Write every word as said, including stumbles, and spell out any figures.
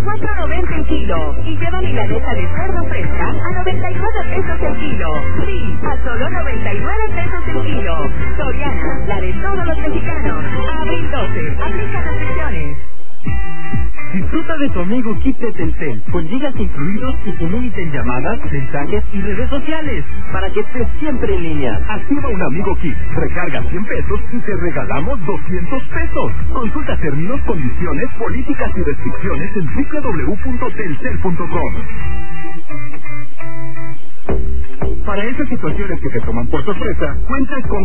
cuatro noventa el kilo. Y lleva milanesa de cerdo fresca a noventa y nueve pesos el kilo. Sí, a solo noventa y nueve pesos el kilo. Soriana, la de todos los mexicanos. Abril doce, aplica restricciones. Disfruta de tu amigo Kit de Telcel, con gigas incluidos y sin límite en llamadas, mensajes y redes sociales, para que estés siempre en línea. Activa un amigo Kit, recarga cien pesos y te regalamos doscientos pesos. Consulta términos, condiciones, políticas y restricciones en doble u doble u doble u punto telcel punto com. Para esas situaciones que te toman por sorpresa, cuentas con